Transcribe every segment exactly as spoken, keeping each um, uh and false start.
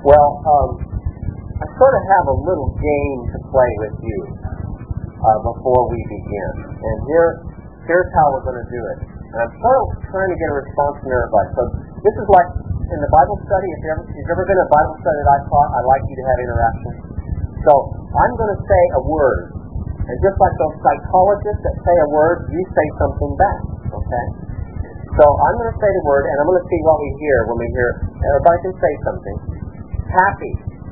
Well, um, I sort of have a little game to play with you uh, before we begin. And here, here's how we're going to do it. And I'm sort of trying to get a response from everybody. So this is like in the Bible study. If, you ever, if you've ever been in a Bible study that I taught, I'd like you to have interaction. So I'm going to say a word. And just like those psychologists that say a word, you say something back. Okay? So I'm going to say the word, and I'm going to see what we hear when we hear. Everybody can say something. Happy.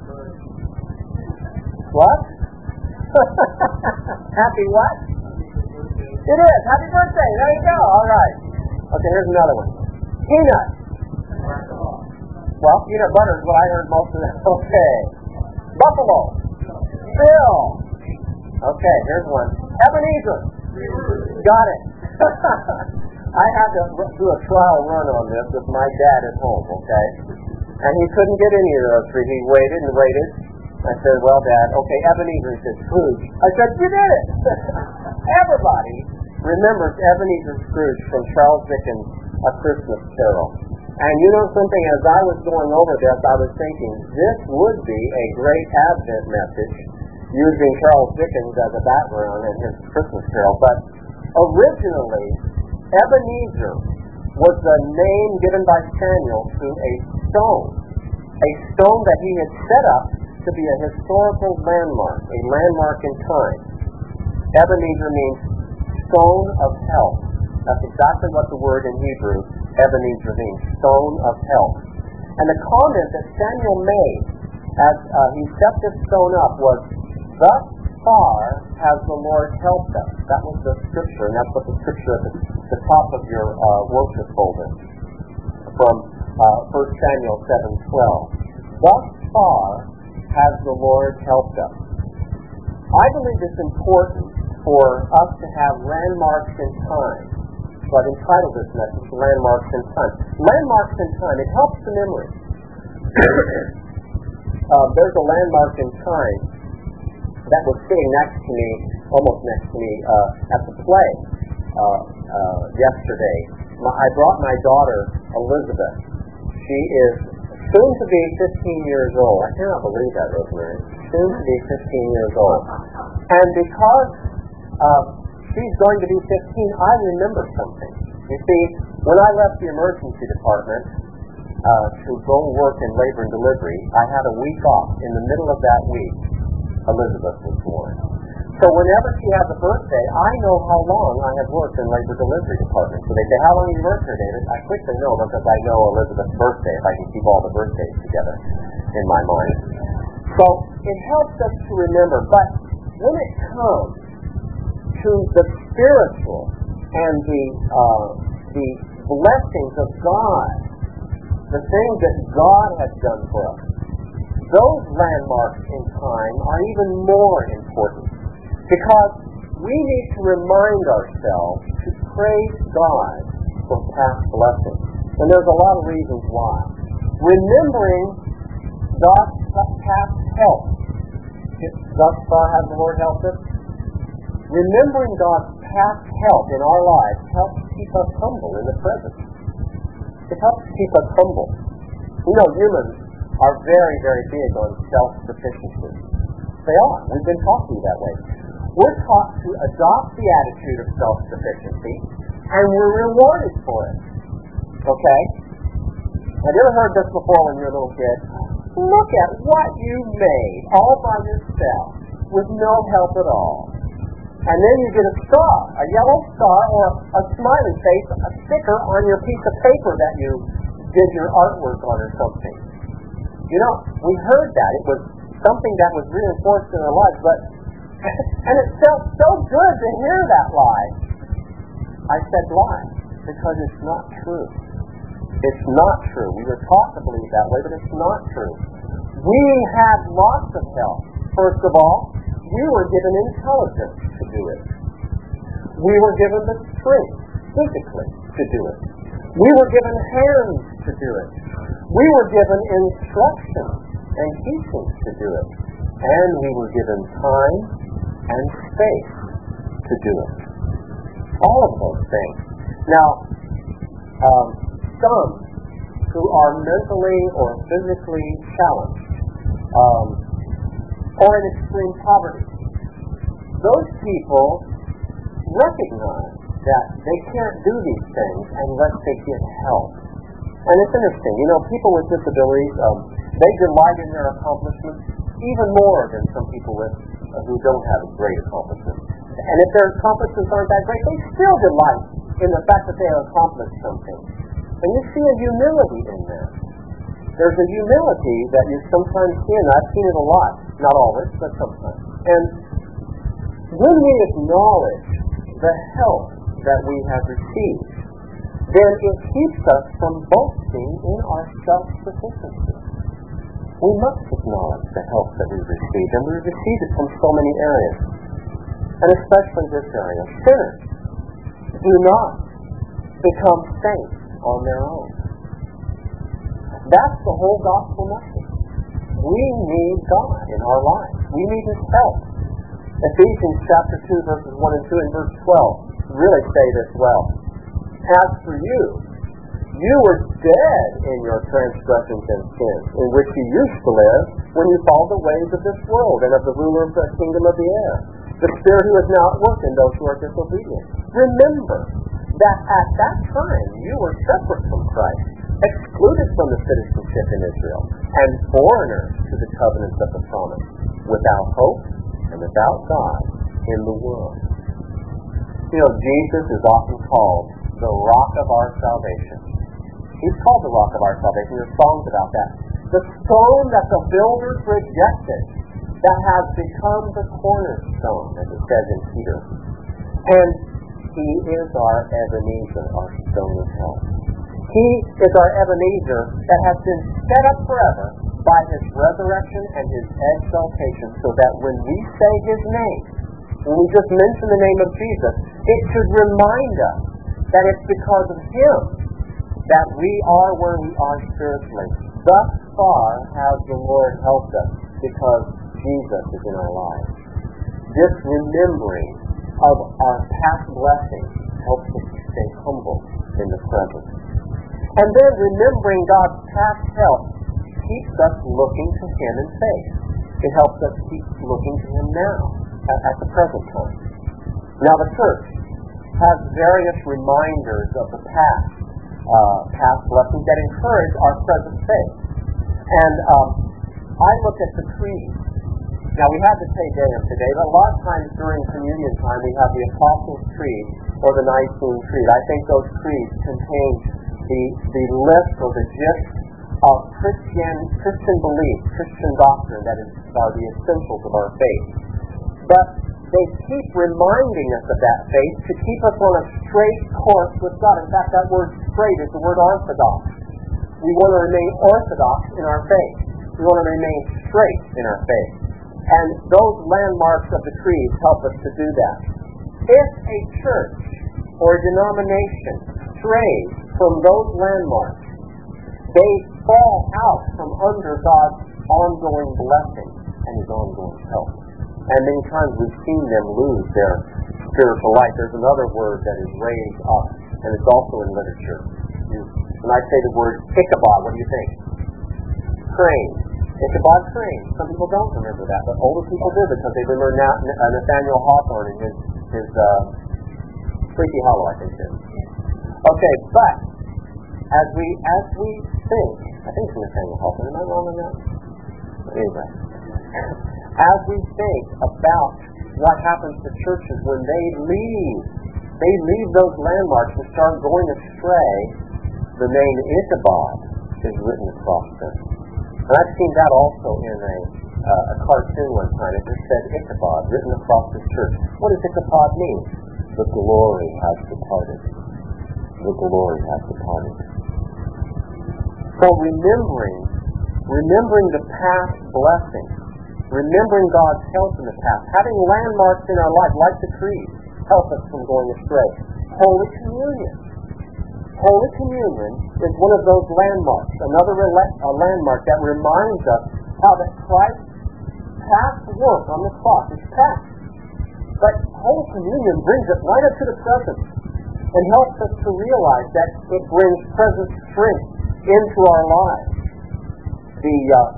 What? Happy what? It is. Happy birthday. There you go. All right. Okay, here's another one. Peanut. Well, peanut butter is what I heard most of that. Okay. Buffalo. Bill. Okay, here's one. Ebenezer. Got it. I had to do a trial run on this with my dad at home, okay? And he couldn't get any of those three. He waited and waited. I said, well, Dad, okay, Ebenezer. He said, Scrooge. I said, you did it. Everybody remembers Ebenezer Scrooge from Charles Dickens' A Christmas Carol. And you know something, as I was going over this, I was thinking, this would be a great Advent message using Charles Dickens as a background in his Christmas Carol. But originally, Ebenezer was the name given by Samuel to a stone, a stone that he had set up to be a historical landmark, a landmark in time. Ebenezer means stone of help. That's exactly what the word in Hebrew, Ebenezer, means, stone of help. And the comment that Samuel made as uh, he set this stone up was, thus far has the Lord helped us. That was the scripture, and that's what the scripture at the, the top of your uh, worship folder from uh, First Samuel seven twelve. Thus far has the Lord helped us. I believe it's important for us to have landmarks in time. So I've entitled this message, Landmarks in Time. Landmarks in time, it helps the memory. uh, there's a landmark in time that was sitting next to me, almost next to me, uh, at the play uh, uh, yesterday. My, I brought my daughter, Elizabeth. She is soon to be fifteen years old. I cannot believe that, Rosemary. Soon to be fifteen years old. And because uh, she's going to be fifteen, I remember something. You see, when I left the emergency department uh, to go work in labor and delivery, I had a week off. In the middle of that week, Elizabeth was born. So whenever she has a birthday, I know how long I have worked in labor delivery department. So they say, how long have you worked here, David? I quickly know because I know Elizabeth's birthday, if I can keep all the birthdays together in my mind. So it helps us to remember. But when it comes to the spiritual and the uh, the blessings of God, the things that God has done for us, those landmarks in time are even more important because we need to remind ourselves to praise God for past blessings. And there's a lot of reasons why. Remembering God's past help. Thus far has the Lord helped us. Remembering God's past help in our lives helps keep us humble in the present. It helps keep us humble. You know, humans are very, very big on self-sufficiency. They are. We've been taught to be that way. We're taught to adopt the attitude of self-sufficiency, and we're rewarded for it. Okay? Have you ever heard this before when you were a little kid? Look at what you made all by yourself with no help at all. And then you get a star, a yellow star, or a smiley face, a sticker on your piece of paper that you did your artwork on or something. You know, we heard that. It was something that was reinforced in our lives, but and it felt so good to hear that lie. I said lie because it's not true. It's not true. We were taught to believe that way, but it's not true. We had lots of help. First of all, we were given intelligence to do it. We were given the strength physically to do it. We were given hands to do it. We were given instruction and teaching to do it. And we were given time and space to do it. All of those things. Now, um, some who are mentally or physically challenged um, or in extreme poverty. Those people recognize that they can't do these things unless they get help. And it's interesting, you know, people with disabilities, um, they delight in their accomplishments even more than some people with uh, who don't have great accomplishments. And if their accomplishments aren't that great, they still delight in the fact that they have accomplished something. And you see a humility in that. There's a humility that you sometimes see, and I've seen it a lot. Not always, but sometimes. And when we acknowledge the help that we have received, then it keeps us from boasting in our self-sufficiency. We must acknowledge the help that we've received, and we've received it from so many areas, and especially this area. Sinners do not become saints on their own. That's the whole gospel message. We need God in our lives. We need His help. Ephesians chapter two, verses one and two and verse twelve really say this well. As for you, you were dead in your transgressions and sins, in which you used to live when you followed the ways of this world and of the ruler of the kingdom of the air, the spirit who is now at work in those who are disobedient. Remember that at that time you were separate from Christ, excluded from the citizenship in Israel, and foreigners to the covenants of the promise, without hope and without God in the world. You know, Jesus is often called the rock of our salvation. He's called the rock of our salvation. There's songs about that. The stone that the builders rejected, that has become the cornerstone, as it says in Peter. And He is our Ebenezer, our stone of help. He is our Ebenezer that has been set up forever by His resurrection and His exaltation, so that when we say His name, when we just mention the name of Jesus, it should remind us that it's because of Him that we are where we are spiritually. Thus far has the Lord helped us, because Jesus is in our lives. This remembering of our past blessings helps us to stay humble in the present. And then remembering God's past help keeps us looking to Him in faith. It helps us keep looking to Him now, at, at the present time. Now the church has various reminders of the past, uh, past blessings that encourage our present faith. And um, I look at the creed. Now we have the Te Deum today, but a lot of times during communion time we have the Apostles' Creed or the Nicene Creed. I think those creeds contain the the list or the gist of Christian Christian belief, Christian doctrine that is are the essentials of our faith. But they keep reminding us of that faith to keep us on a straight course with God. In fact, that word straight is the word orthodox. We want to remain orthodox in our faith. We want to remain straight in our faith. And those landmarks of the creed help us to do that. If a church or a denomination strays from those landmarks, they fall out from under God's ongoing blessing and His ongoing help. And many times we've seen them lose their spiritual life. There's another word that is raised up, and it's also in literature. When I say the word Ichabod, what do you think? Crane. Ichabod Crane. Some people don't remember that, but older people do, because they remember Nathaniel Hawthorne and his, his uh, Sleepy Hollow, I think it is. Okay, but as we as we think, I think it's Nathaniel Hawthorne. Am I wrong on that? Anyway. As we think about what happens to churches when they leave, they leave those landmarks and start going astray, the name Ichabod is written across them. And I've seen that also in a, uh, a cartoon one time. It just said Ichabod written across the church. What does Ichabod mean? The glory has departed. The glory has departed. So remembering, remembering the past blessings, remembering God's help in the past, having landmarks in our life, like the creed, help us from going astray. Holy Communion. Holy Communion is one of those landmarks, another rela- a landmark that reminds us how that Christ's past work on the cross is past. But Holy Communion brings us right up to the present and helps us to realize that it brings present strength into our lives. The uh,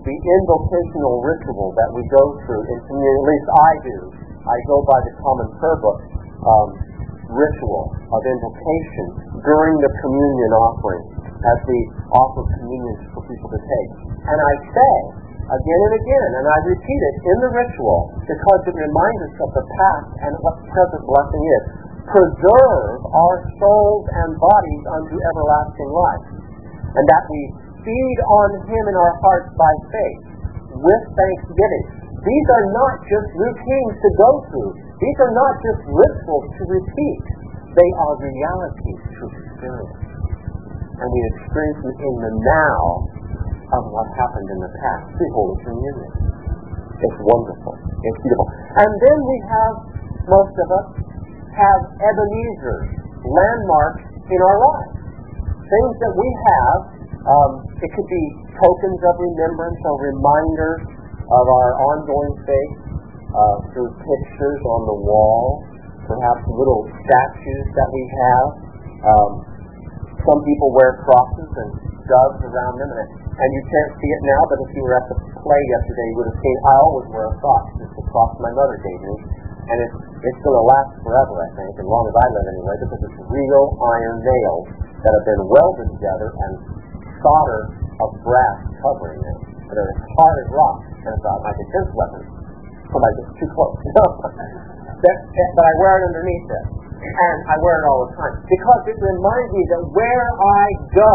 the invocational ritual that we go through in communion, at least I do. I go by the Common Prayer Book um, ritual of invocation during the communion offering as we offer communion for people to take. And I say, again and again, and I repeat it in the ritual because it reminds us of the past and what the present blessing is. Preserve our souls and bodies unto everlasting life, and that we feed on Him in our hearts by faith with thanksgiving. These are not just routines to go through. These are not just rituals to repeat. They are realities to experience. And we experience them in the now of what happened in the past through Holy Communion. It's wonderful. It's beautiful. And then we have, most of us, have Ebenezer, landmarks in our lives. Things that we have, um, it could be tokens of remembrance or reminders of our ongoing faith uh, through pictures on the wall, perhaps little statues that we have. Um, some people wear crosses and doves around them, and, and you can't see it now, but if you were at the play yesterday, you would have seen I always wear a cross. It's a cross my mother gave me, and it's It's going to last forever, I think, as long as I live anyway, because it's real iron nails that have been welded together and solder of brass covering them. And they're as hard as rock, and it's uh, my defense weapon. Somebody gets too close. that, but I wear it underneath it, and I wear it all the time, because it reminds me that where I go,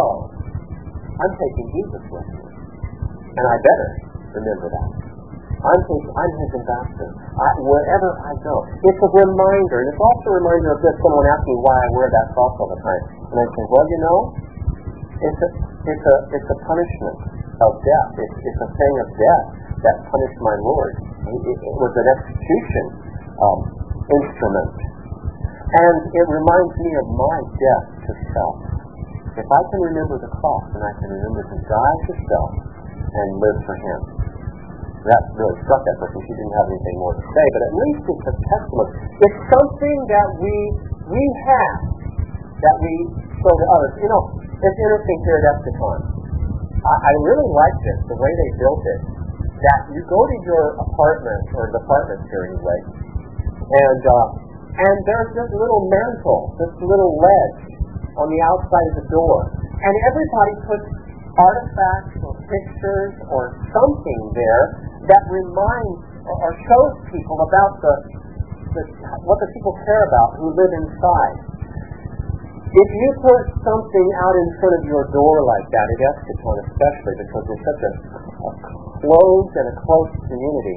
I'm taking Jesus with me. And I better remember that. I'm his, I'm his ambassador. I, wherever I go. It's a reminder. And it's also a reminder of this. Someone asked me why I wear that cross all the time. And I say, well, you know, it's a, it's a, it's a punishment of death. It's, it's a thing of death that punished my Lord. It, it was an execution um, instrument. And it reminds me of my death to self. If I can remember the cross, and I can remember to die to self and live for Him. That really struck that person. She didn't have anything more to say, but at least it's a testimony. It's something that we we have, that we show to others. You know, it's interesting here at Eschaton. I, I really like this, the way they built it, that you go to your apartment, or department here anyway, and, uh, and there's this little mantle, this little ledge on the outside of the door, and everybody puts artifacts or pictures or something there that reminds or shows people about the, the what the people care about who live inside. If you put something out in front of your door like that, at Eschaton especially, because we're such a, a closed and a close community,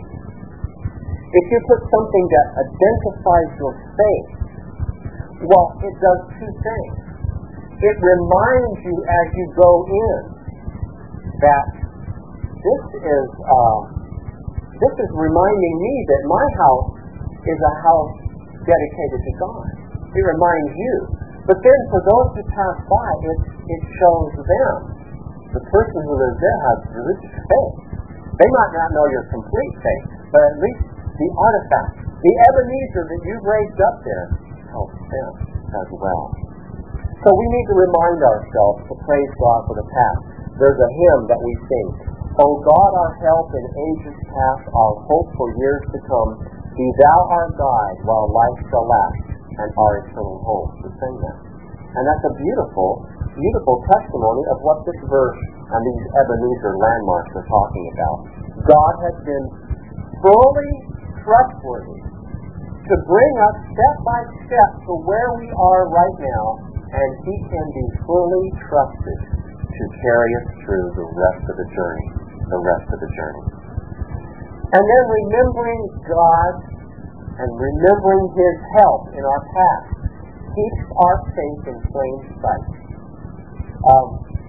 if you put something that identifies your faith, well, it does two things. It reminds you as you go in that this is uh, this is reminding me that my house is a house dedicated to God. It reminds you. But then for those who pass by, it, it shows them. The person who lives there has religious faith. They might not know your complete faith, but at least the artifact, the Ebenezer that you've raised up there, helps them as well. So we need to remind ourselves to praise God for the past. There's a hymn that we sing. O God, our help in ages past, our hope for years to come, be thou our guide while life shall last, and our eternal home. We sing that. And that's a beautiful, beautiful testimony of what this verse and these Ebenezer landmarks are talking about. God has been fully trustworthy to bring us step by step to where we are right now, and He can be fully trusted to carry us through the rest of the journey, the rest of the journey. And then remembering God and remembering His help in our past keeps our faith in plain sight. Um,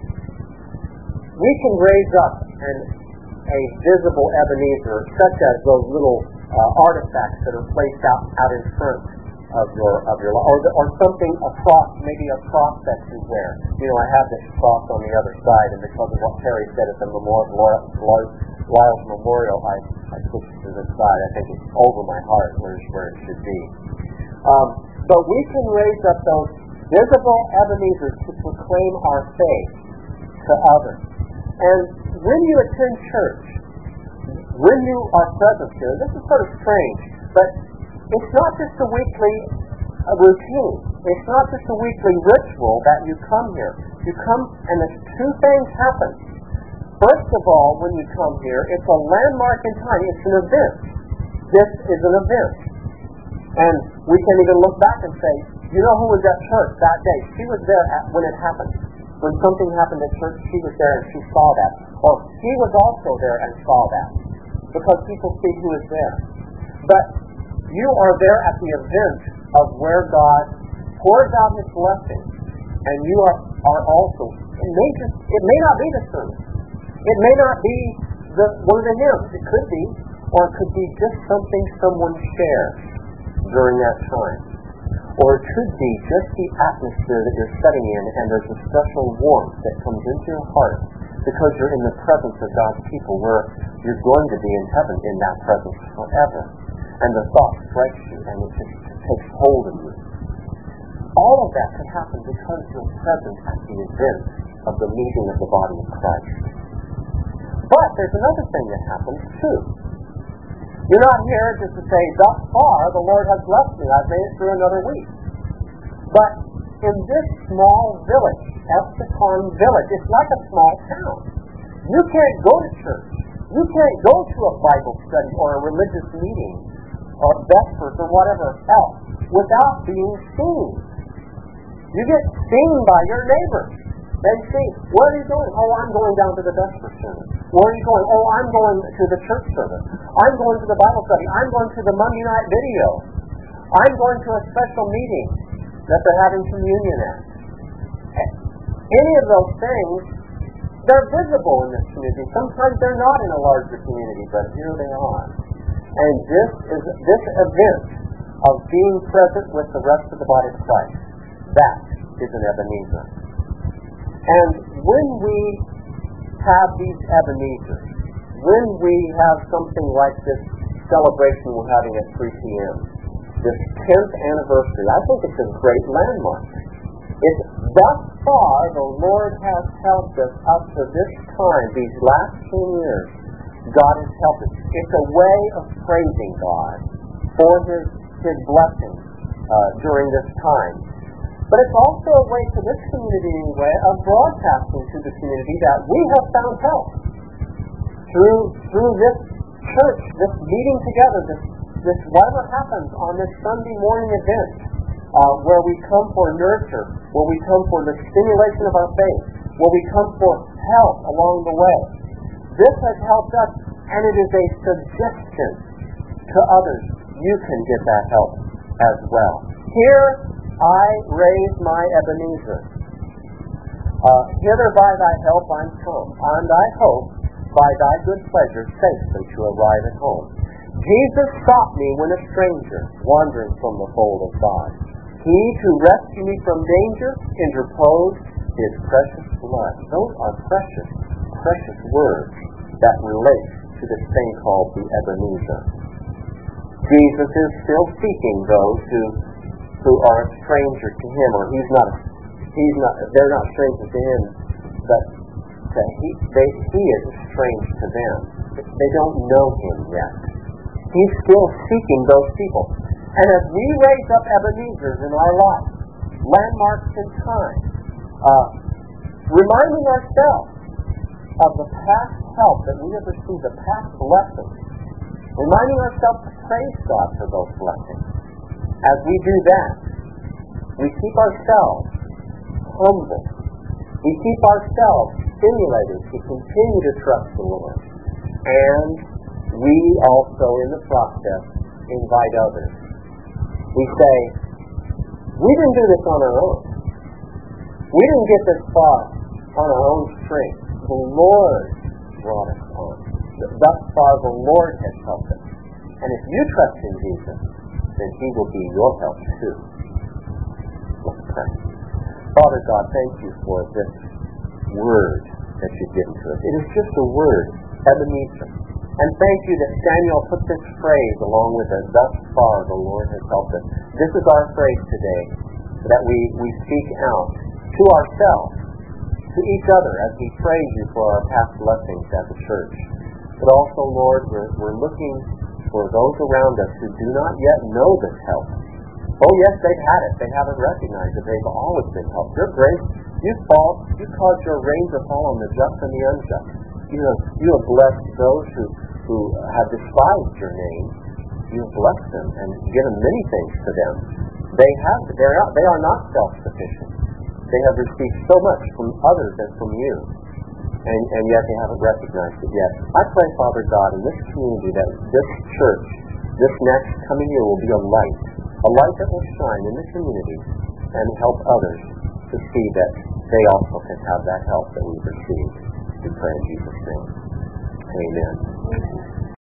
we can raise up an, a visible Ebenezer, such as those little uh, artifacts that are placed out, out in front of your of your or, the, or something across, maybe a cross that you wear. You know, I have this cross on the other side, and because of what Terry said at the memorial, Lyle's memorial, I, I pushed it to the side. I think it's over my heart, where, where it should be. Um, but we can raise up those visible Ebenezers to proclaim our faith to others. And when you attend church, when you are present here, this is sort of strange, but it's not just a weekly a routine. It's not just a weekly ritual that you come here. You come and the two things happen. First of all, when you come here, it's a landmark in time. It's an event. This is an event. And we can even look back and say, you know who was at church that day? She was there at, when it happened. When something happened at church, she was there and she saw that. Or he was also there and saw that. Because people see who is there. But you are there at the event of where God pours out His blessing. And you are, are also, it may, just, it may not be the sermon. It may not be the, one of the hymns. It could be. Or it could be just something someone shares during that time. Or it could be just the atmosphere that you're setting in, and there's a special warmth that comes into your heart because you're in the presence of God's people, where you're going to be in heaven in that presence forever. And the thought strikes you, and it just takes hold of you. All of that could happen because you're present at the event of the meeting of the body of Christ. But there's another thing that happens, too. You're not here just to say, thus far, the Lord has blessed me. I've made it through another week. But in this small village, Epsikon Village, it's like a small town. You can't go to church. You can't go to a Bible study or a religious meeting or vespers or whatever else without being seen. You get seen by your neighbors. They see, where are you going? Oh, I'm going down to the vesper service. Where are you going? Oh, I'm going to the church service. I'm going to the Bible study. I'm going to the Monday night video. I'm going to a special meeting that they're having communion at. Any of those things, they're visible in this community. Sometimes they're not in a larger community, but here they are. And this is this event of being present with the rest of the body of Christ, that is an Ebenezer. And when we have these Ebenezers, when we have something like this celebration we're having at three p.m., this tenth anniversary, I think it's a great landmark. It's thus far the Lord has helped us up to this time, these last ten years. God has helped us. It's a way of praising God for His, His blessing uh, during this time. But it's also a way to this community, anyway, of broadcasting to the community that we have found help through through this church, this meeting together, this this whatever happens on this Sunday morning event, uh, where we come for nurture, where we come for the stimulation of our faith, where we come for help along the way. This has helped us, and it is a suggestion to others. You can get that help as well. Here I raise my Ebenezer. Uh, hither by thy help I'm come, and I hope by thy good pleasure safely to arrive at home. Jesus sought me when a stranger, wandering from the fold of God. He, to rescue me from danger, interposed His precious blood. Those are precious, precious words that relate to this thing called the Ebenezer. Jesus is still seeking those who who are a stranger to Him, or He's not, He's not, they're not strangers to Him, but to he, they, He is strange to them. They don't know Him yet. He's still seeking those people. And as we raise up Ebenezers in our life, landmarks in time, uh, reminding ourselves of the past help that we have received, the past blessings, reminding ourselves to praise God for those blessings. As we do that, we keep ourselves humble. We keep ourselves stimulated to continue to trust the Lord. And we also, in the process, invite others. We say, we didn't do this on our own. We didn't get this far on our own strength. The Lord brought us on. Thus far, the Lord has helped us. And if you trust in Jesus, then He will be your help too. Let's pray. Father God, thank You for this word that You've given to us. It is just a word, Ebenezer. And thank You that Samuel put this phrase along with it, thus far the Lord has helped us. This is our phrase today, that we, we speak out to ourselves, to each other as we praise you for our past blessings as a church. But also, Lord, we're, we're looking for those around us who do not yet know this help. Oh, yes, they've had it. They haven't recognized that they've always been helped. Your grace, you fall, you cause your rain to fall on the just and the unjust. You have, you have blessed those who, who have despised your name. You have blessed them and given many things to them. They have, they are, they are not self-sufficient. They have received so much from others and from you. And, and yet they haven't recognized it yet. I pray, Father God, in this community that this church, this next coming year will be a light. A light that will shine in the community and help others to see that they also can have that help that we've received. We pray in Jesus' name. Amen.